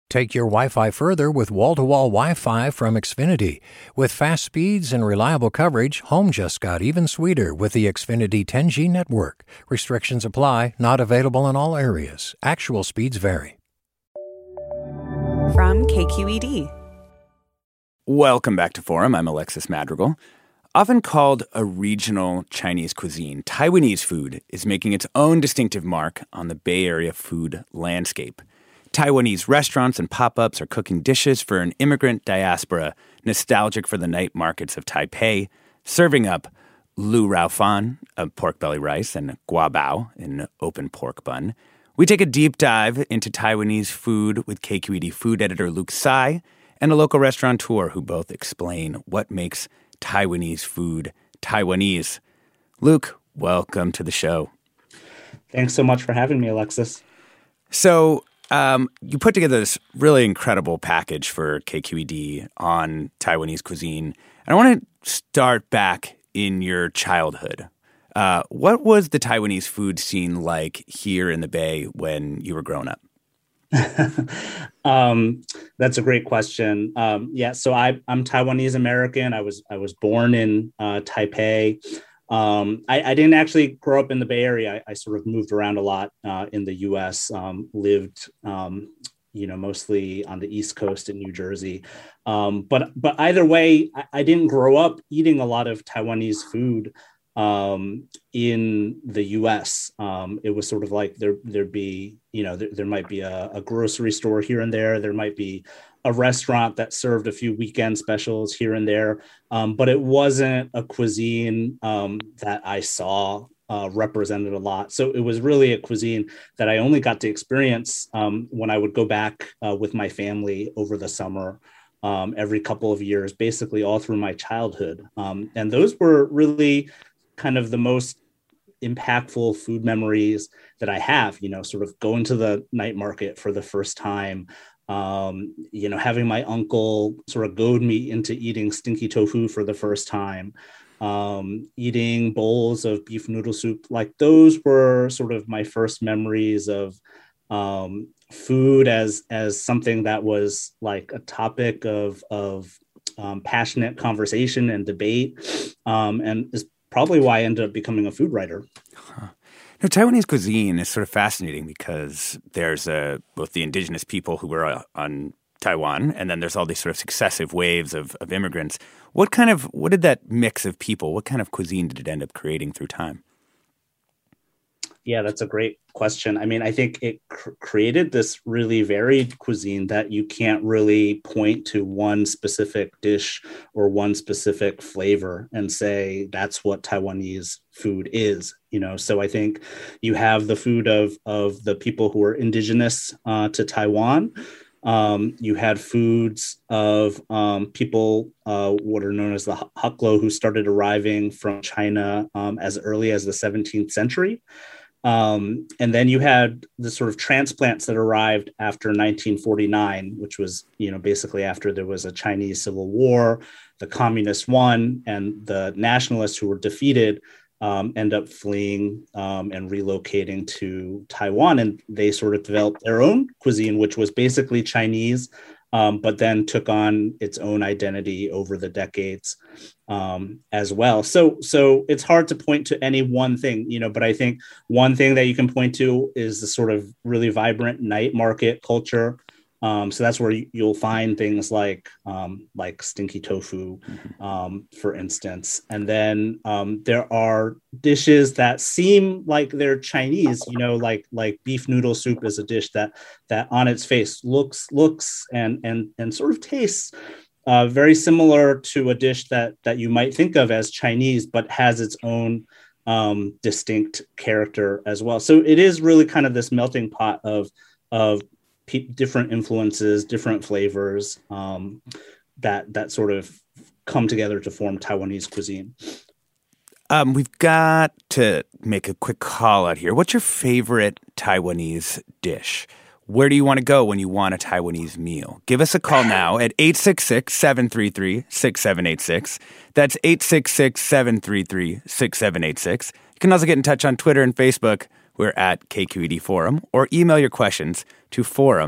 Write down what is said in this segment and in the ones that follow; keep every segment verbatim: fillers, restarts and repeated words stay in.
Take your Wi-Fi further with wall-to-wall Wi-Fi from Xfinity. With fast speeds and reliable coverage, home just got even sweeter with the Xfinity ten G network. Restrictions apply, not available in all areas. Actual speeds vary. From K Q E D. Welcome back to Forum. I'm Alexis Madrigal. Often called a regional Chinese cuisine, Taiwanese food is making its own distinctive mark on the Bay Area food landscape. Taiwanese restaurants and pop-ups are cooking dishes for an immigrant diaspora nostalgic for the night markets of Taipei, serving up lu rao fan, a pork belly rice, and gua bao, an open pork bun. We take a deep dive into Taiwanese food with K Q E D food editor Luke Tsai and a local restaurateur who both explain what makes Taiwanese food Taiwanese. Luke, welcome to the show. Thanks so much for having me, Alexis. So, Um, you put together this really incredible package for K Q E D on Taiwanese cuisine. And I want to start back in your childhood. Uh, what was the Taiwanese food scene like here in the Bay when you were growing up? um, that's a great question. Um, yeah, so I, I'm Taiwanese American. I was I was born in uh, Taipei. Um, I, I didn't actually grow up in the Bay Area. I, I sort of moved around a lot uh, in the U S, um, lived, um, you know, mostly on the East Coast in New Jersey. Um, but but either way, I, I didn't grow up eating a lot of Taiwanese food um, in the U S. Um, it was sort of like there, there'd be, you know, there, there might be a, a grocery store here and there. There might be a restaurant that served a few weekend specials here and there. Um, but it wasn't a cuisine um, that I saw uh, represented a lot. So it was really a cuisine that I only got to experience um, when I would go back uh, with my family over the summer um, every couple of years, basically all through my childhood. Um, and those were really kind of the most impactful food memories that I have, you know, sort of going to the night market for the first time, um, you know, having my uncle sort of goad me into eating stinky tofu for the first time, um, eating bowls of beef noodle soup. Like those were sort of my first memories of um, food as as something that was like a topic of, of um, passionate conversation and debate, um, and is probably why I ended up becoming a food writer. Huh. Now, Taiwanese cuisine is sort of fascinating because there's uh, both the indigenous people who were uh, on Taiwan, and then there's all these sort of successive waves of, of immigrants. What kind of, what did that mix of people, what kind of cuisine did it end up creating through time? Yeah, that's a great question. I mean, I think it cr- created this really varied cuisine that you can't really point to one specific dish or one specific flavor and say that's what Taiwanese food is. You know, so I think you have the food of of the people who are indigenous uh, to Taiwan. Um, you had foods of um, people, uh, what are known as the Haklo, who started arriving from China um, as early as the seventeenth century. Um, and then you had the sort of transplants that arrived after nineteen forty-nine, which was, you know, basically after there was a Chinese civil war, the communists won, and the nationalists who were defeated um, end up fleeing um, and relocating to Taiwan. And they sort of developed their own cuisine, which was basically Chinese, um, but then took on its own identity over the decades um, as well. So, so it's hard to point to any one thing, you know, but I think one thing that you can point to is the sort of really vibrant night market culture. Um, so that's where you, you'll find things like um, like stinky tofu, um, for instance. And then um, there are dishes that seem like they're Chinese, you know, like like beef noodle soup is a dish that that on its face looks looks and and and sort of tastes uh, very similar to a dish that that you might think of as Chinese, but has its own um, distinct character as well. So it is really kind of this melting pot of of different influences, different flavors um, that that sort of come together to form Taiwanese cuisine. Um, we've got to make a quick call out here. What's your favorite Taiwanese dish? Where do you want to go when you want a Taiwanese meal? Give us a call now at eight six six, seven three three, six seven eight six. That's eight six six, seven three three, six seven eight six. You can also get in touch on Twitter and Facebook. We're at K Q E D Forum, or email your questions to forum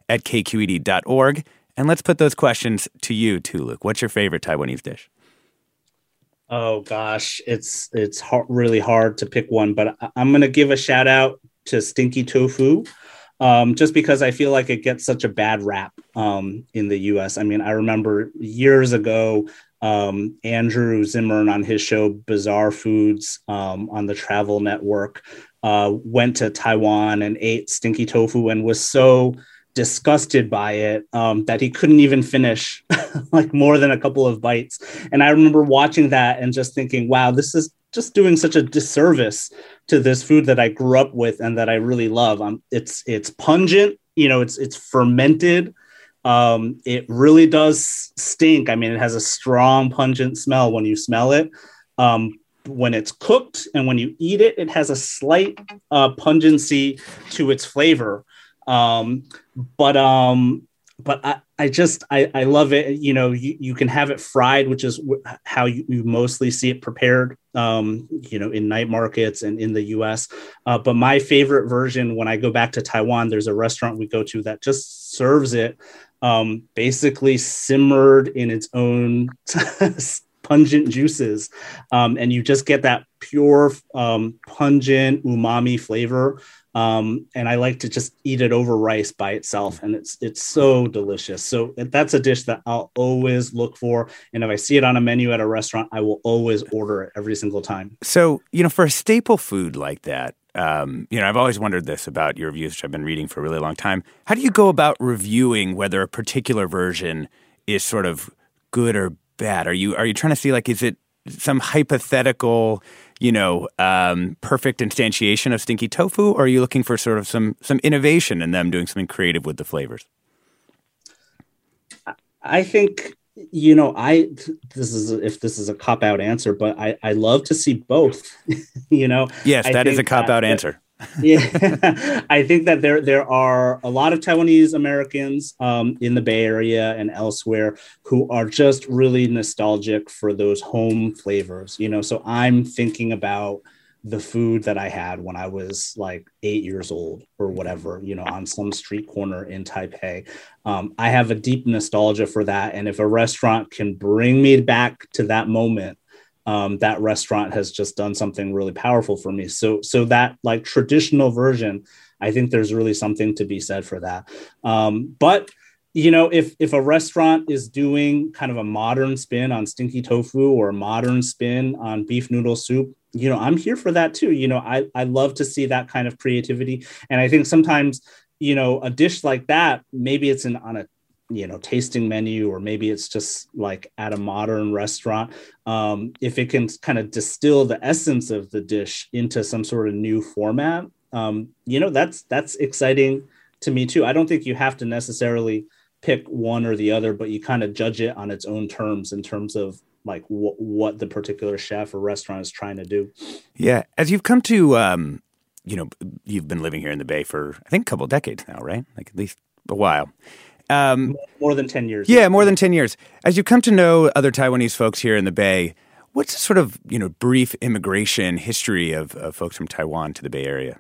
at k q e d dot org. And let's put those questions to you too, Luke. What's your favorite Taiwanese dish? Oh gosh, it's it's hard, really hard to pick one, but I, I'm going to give a shout out to stinky tofu, um, just because I feel like it gets such a bad rap um, in the U S. I mean, I remember years ago, um, Andrew Zimmern on his show Bizarre Foods um, on the Travel Network uh, went to Taiwan and ate stinky tofu and was so disgusted by it um, that he couldn't even finish like more than a couple of bites. And I remember watching that and just thinking, wow, this is just doing such a disservice to this food that I grew up with and that I really love. Um, it's it's pungent, you know, it's it's fermented. Um, it really does stink. I mean, it has a strong pungent smell when you smell it. Um, when it's cooked and when you eat it, it has a slight uh, pungency to its flavor. Um, but, um, but I, I just, I, I love it. You know, you, you can have it fried, which is w- how you, you mostly see it prepared, um, you know, in night markets and in the U S. Uh, but my favorite version, when I go back to Taiwan, there's a restaurant we go to that just serves it, um, basically simmered in its own pungent juices. Um, and you just get that pure, um, pungent umami flavor. Um, and I like to just eat it over rice by itself. And it's it's so delicious. So that's a dish that I'll always look for. And if I see it on a menu at a restaurant, I will always order it every single time. So, you know, for a staple food like that, um, you know, I've always wondered this about your reviews, which I've been reading for a really long time. How do you go about reviewing whether a particular version is sort of good or bad? Are you are you trying to see, like, is it some hypothetical, you know, um, perfect instantiation of stinky tofu, or are you looking for sort of some some innovation in them doing something creative with the flavors? I think, you know, I this is if this is a cop out answer, but I I love to see both. you know, yes, I that is a cop out answer. yeah, I think that there there are a lot of Taiwanese Americans um, in the Bay Area and elsewhere who are just really nostalgic for those home flavors. You know, so I'm thinking about the food that I had when I was like eight years old or whatever, you know, on some street corner in Taipei. Um, I have a deep nostalgia for that, and if a restaurant can bring me back to that moment, Um, that restaurant has just done something really powerful for me. So, so that like traditional version, I think there's really something to be said for that. Um, but, you know, if, if a restaurant is doing kind of a modern spin on stinky tofu or a modern spin on beef noodle soup, you know, I'm here for that too. You know, I, I love to see that kind of creativity. And I think sometimes, you know, a dish like that, maybe it's in on a you know, tasting menu, or maybe it's just like at a modern restaurant. Um, if it can kind of distill the essence of the dish into some sort of new format, um, you know, that's, that's exciting to me too. I don't think you have to necessarily pick one or the other, but you kind of judge it on its own terms in terms of like w- what the particular chef or restaurant is trying to do. Yeah. As you've come to, um, you know, you've been living here in the Bay for, I think, a couple of decades now, right? Like at least a while. Um, more than ten years. Yeah, more than ten years. As you come to know other Taiwanese folks here in the Bay, what's the sort of, you know, brief immigration history of, of folks from Taiwan to the Bay Area?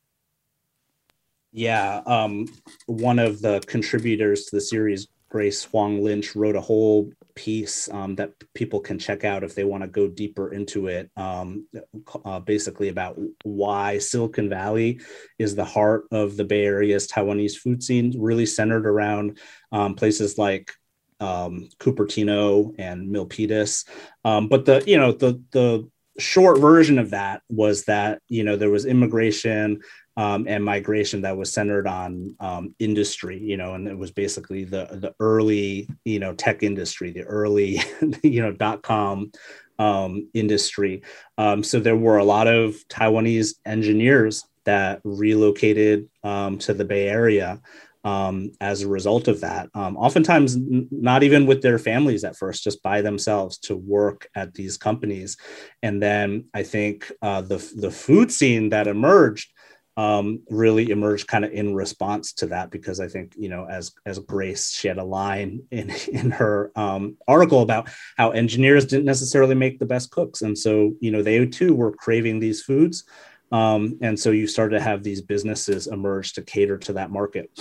Yeah, um, one of the contributors to the series, Grace Huang Lynch, wrote a whole piece um, that people can check out if they want to go deeper into it, um, uh, basically about why Silicon Valley is the heart of the Bay Area's Taiwanese food scene, really centered around um, places like um, Cupertino and Milpitas. Um, but the, you know, the, the short version of that was that, you know, there was immigration Um, and migration that was centered on um, industry, you know, and it was basically the the early, you know, tech industry, the early, you know, dot com um, industry. Um, so there were a lot of Taiwanese engineers that relocated um, to the Bay Area um, as a result of that. Um, oftentimes, n- not even with their families at first, just by themselves to work at these companies. And then I think uh, the the food scene that emerged Um, really emerged kind of in response to that, because I think, you know, as as Grace, she had a line in in her um, article about how engineers didn't necessarily make the best cooks, and so, you know, they too were craving these foods, um, and so you started to have these businesses emerge to cater to that market.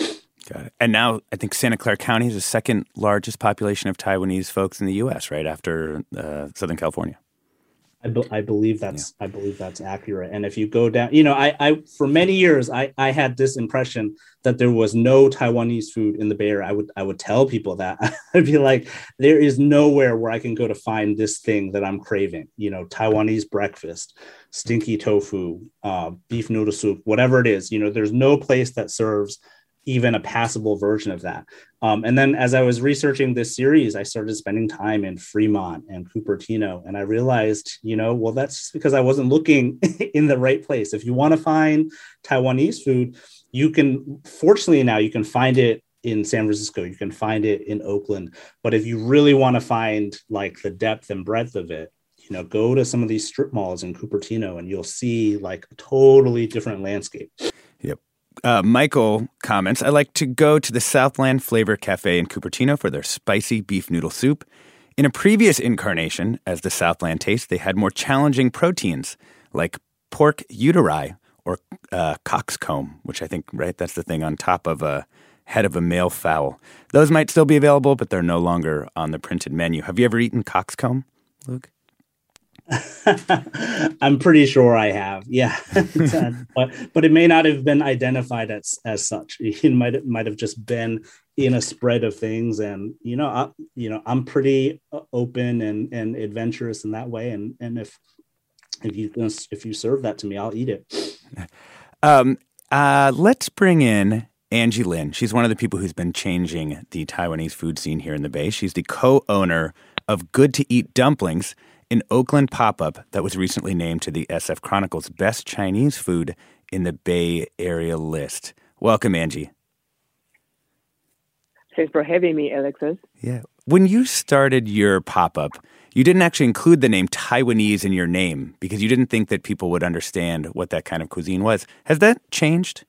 Got it. And now I think Santa Clara County is the second largest population of Taiwanese folks in the U S, right after uh, Southern California. I, be, I believe that's yeah. I believe that's accurate. And if you go down, you know, I, I for many years I, I had this impression that there was no Taiwanese food in the Bay Area. I would I would tell people that. I'd be like, there is nowhere where I can go to find this thing that I'm craving. You know, Taiwanese breakfast, stinky tofu, uh, beef noodle soup, whatever it is. You know, there's no place that serves even a passable version of that. Um, and then as I was researching this series, I started spending time in Fremont and Cupertino. And I realized, you know, well, that's just because I wasn't looking in the right place. If you want to find Taiwanese food, you can, fortunately now you can find it in San Francisco, you can find it in Oakland. But if you really want to find like the depth and breadth of it, you know, go to some of these strip malls in Cupertino and you'll see like a totally different landscape. Yep. Uh, Michael comments, I like to go to the Southland Flavor Cafe in Cupertino for their spicy beef noodle soup. In a previous incarnation, as the Southland Taste, they had more challenging proteins like pork uteri or uh, coxcomb, which I think, right, that's the thing on top of a head of a male fowl. Those might still be available, but they're no longer on the printed menu. Have you ever eaten coxcomb, Luke? I'm pretty sure I have, yeah, but but it may not have been identified as as such. It might it might have just been in a spread of things, and you know, I, you know, I'm pretty open and and adventurous in that way, and and if if you if you serve that to me, I'll eat it. Um, uh, let's bring in Angie Lin. She's one of the people who's been changing the Taiwanese food scene here in the Bay. She's the co-owner of Good to Eat Dumplings, an Oakland pop-up that was recently named to the S F Chronicle's Best Chinese Food in the Bay Area list. Welcome, Angie. Thanks for having me, Alexis. Yeah. When you started your pop-up, you didn't actually include the name Taiwanese in your name because you didn't think that people would understand what that kind of cuisine was. Has that changed?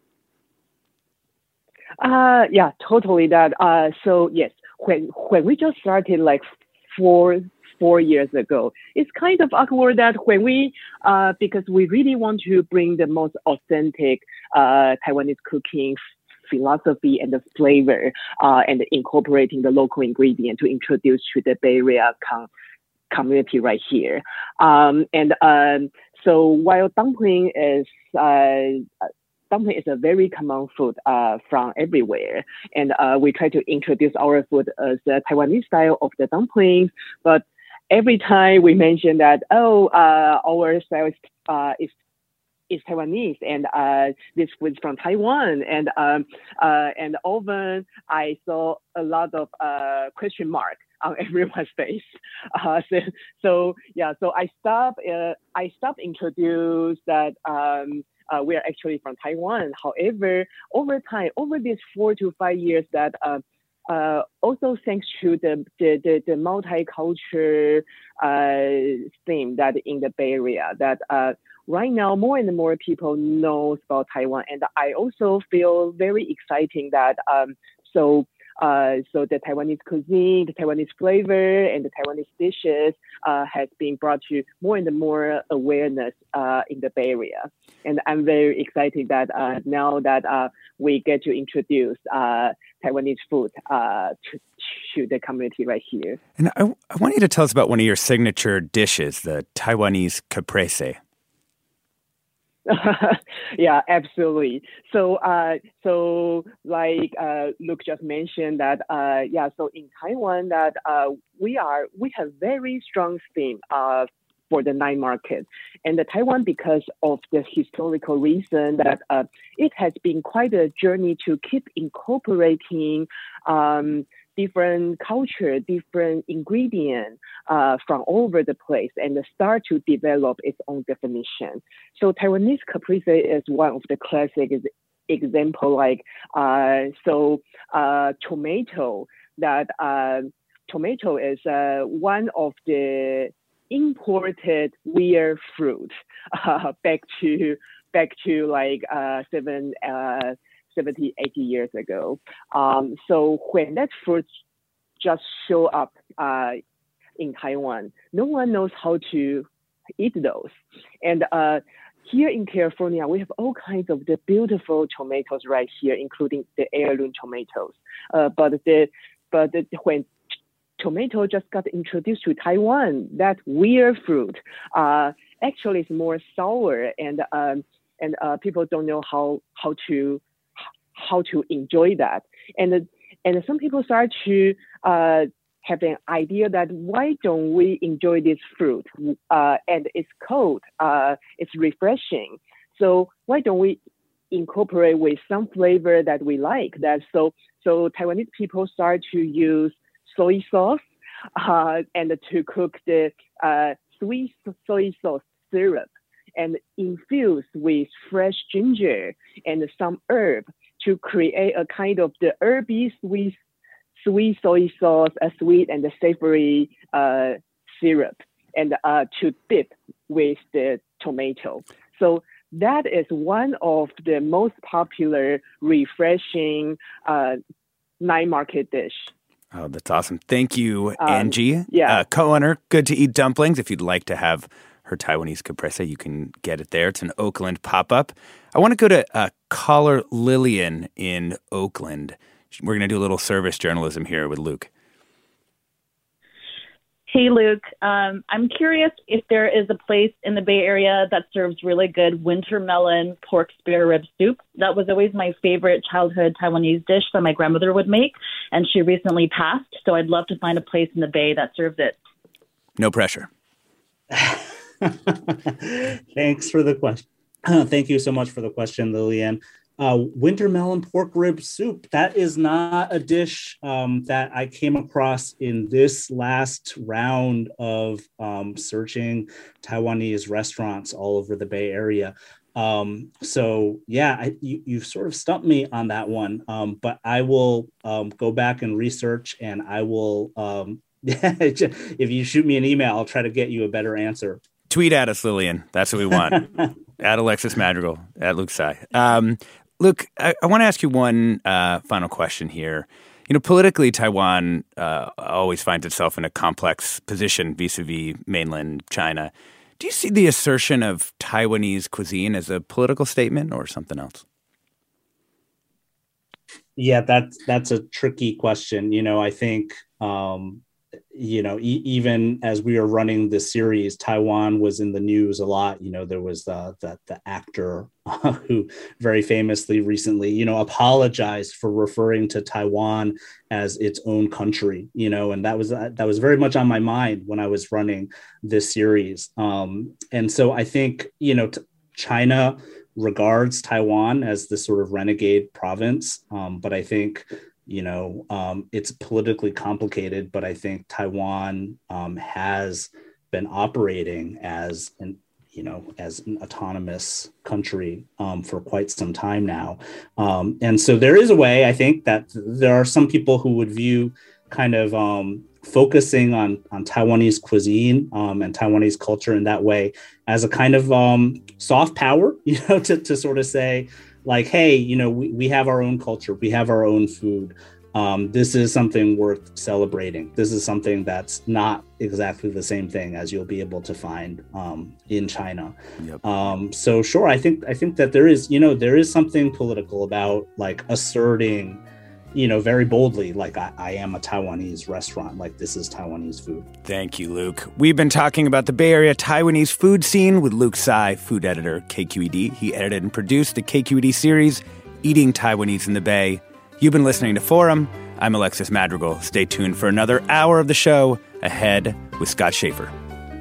Uh, yeah, totally that. Uh, so, yes, when when we just started like four four years ago. It's kind of awkward that when we, uh, because we really want to bring the most authentic uh, Taiwanese cooking philosophy and the flavor uh, and incorporating the local ingredient to introduce to the Bay Area com- community right here. Um, and um, so while dumpling is, uh, dumpling is a very common food uh, from everywhere. And uh, we try to introduce our food as the Taiwanese style of the dumplings, but every time we mention that, oh, uh, our style is, uh, is is Taiwanese and uh, this food is from Taiwan, and um, uh, and often I saw a lot of uh, question mark on everyone's face. Uh, so, so yeah, so I stopped. Uh, I stopped introduce that um, uh, we are actually from Taiwan. However, over time, over these four to five years, that uh, Uh, also thanks to the the the, the multicultural uh, theme that in the Bay Area, that uh, right now more and more people knows about Taiwan, and I also feel very exciting that um, so uh, so the Taiwanese cuisine, the Taiwanese flavor, and the Taiwanese dishes uh, has been brought to more and more awareness uh, in the Bay Area, and I'm very excited that uh, now that uh, we get to introduce uh, Taiwanese food uh, to, to the community right here. And I, I want you to tell us about one of your signature dishes, the Taiwanese caprese. Yeah, absolutely. So, uh, so like uh, Luke just mentioned that, uh, yeah. So in Taiwan, that uh, we are we have very strong theme uh, for the night market, and the Taiwan, because of the historical reason that uh, it has been quite a journey to keep incorporating Um, different culture, different ingredient uh, from all over the place, and start to develop its own definition. So Taiwanese caprese is one of the classic example. Like uh, so, uh, tomato. That uh, tomato is uh, one of the imported weird fruit uh, back to back to like uh, seven. Uh, seventy, eighty years ago. Um, so when that fruit just show up uh, in Taiwan, no one knows how to eat those. And uh, here in California, we have all kinds of the beautiful tomatoes right here, including the heirloom tomatoes. Uh, but the but the, when tomato just got introduced to Taiwan, that weird fruit uh, actually is more sour, and um, and uh, people don't know how how to how to enjoy that. And and some people start to uh, have an idea that why don't we enjoy this fruit? Uh, and it's cold, uh, it's refreshing. So why don't we incorporate with some flavor that we like? That so so Taiwanese people start to use soy sauce uh, and to cook the uh, sweet soy sauce syrup and infuse with fresh ginger and some herb to create a kind of the herby sweet sweet soy sauce, a sweet and a savory uh, syrup, and uh, to dip with the tomato. So that is one of the most popular, refreshing uh, night market dish. Oh, that's awesome. Thank you, Angie. Um, yeah. Uh, co-owner, Good to Eat Dumplings. If you'd like to have her Taiwanese caprese, you can get it there. It's an Oakland pop-up. I want to go to uh, caller Lillian in Oakland. We're going to do a little service journalism here with Luke. Hey, Luke. Um, I'm curious if there is a place in the Bay Area that serves really good winter melon pork spare rib soup. That was always my favorite childhood Taiwanese dish that my grandmother would make, and she recently passed, so I'd love to find a place in the Bay that serves it. No pressure. Thanks for the question. Thank you so much for the question, Lillian. Uh, winter melon pork rib soup. That is not a dish um, that I came across in this last round of um, searching Taiwanese restaurants all over the Bay Area. Um, so yeah, I, you, you've sort of stumped me on that one, um, but I will um, go back and research, and I will, um, if you shoot me an email, I'll try to get you a better answer. Tweet at us, Lillian. That's what we want. At Alexis Madrigal, at Luke Tsai. Um, Luke, I, I want to ask you one uh, final question here. You know, politically, Taiwan uh, always finds itself in a complex position vis-a-vis mainland China. Do you see the assertion of Taiwanese cuisine as a political statement or something else? Yeah, that's that's a tricky question. You know, I think, um, you know, e- even as we were running this series, Taiwan was in the news a lot. You know, there was the the, the actor uh, who very famously recently, you know, apologized for referring to Taiwan as its own country. You know, and that was that was very much on my mind when I was running this series. Um, and so I think, you know, t- China regards Taiwan as this sort of renegade province, um, but I think, you know, um, it's politically complicated, but I think Taiwan um, has been operating as an, you know, as an autonomous country um, for quite some time now. Um, and so there is a way, I think, that there are some people who would view kind of um, focusing on, on Taiwanese cuisine um, and Taiwanese culture in that way as a kind of um, soft power, you know, to, to sort of say, like, hey, you know, we, we have our own culture, we have our own food. Um, this is something worth celebrating. This is something that's not exactly the same thing as you'll be able to find um, in China. Yep. Um, so sure, I think I think that there is, you know, there is something political about like asserting, you know, very boldly, like I, I am a Taiwanese restaurant, like this is Taiwanese food. Thank you, Luke. We've been talking about the Bay Area Taiwanese food scene with Luke Tsai, food editor at K Q E D. He edited and produced the K Q E D series, Eating Taiwanese in the Bay. You've been listening to Forum. I'm Alexis Madrigal. Stay tuned for another hour of the show ahead with Scott Schaefer.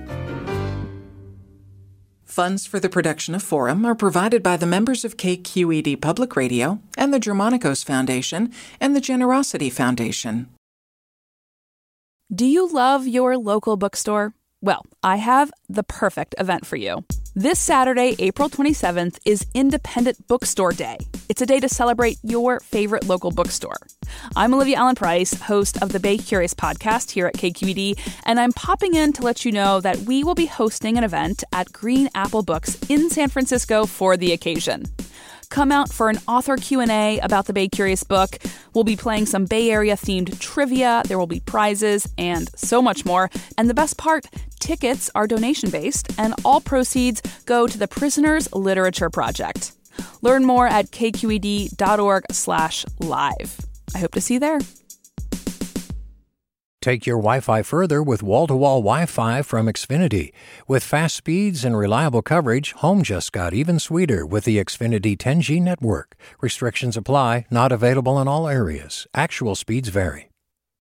Funds for the production of Forum are provided by the members of K Q E D Public Radio and the Germanicos Foundation and the Generosity Foundation. Do you love your local bookstore? Well, I have the perfect event for you. This Saturday, April twenty-seventh, is Independent Bookstore Day. It's a day to celebrate your favorite local bookstore. I'm Olivia Allen Price, host of the Bay Curious podcast here at K Q E D, and I'm popping in to let you know that we will be hosting an event at Green Apple Books in San Francisco for the occasion. Come out for an author Q and A about the Bay Curious book. We'll be playing some Bay Area-themed trivia. There will be prizes and so much more. And the best part, tickets are donation-based, and all proceeds go to the Prisoners Literature Project. Learn more at kqed.org slash live. I hope to see you there. Take your Wi-Fi further with wall-to-wall Wi-Fi from Xfinity. With fast speeds and reliable coverage, home just got even sweeter with the Xfinity ten G network. Restrictions apply, not available in all areas. Actual speeds vary.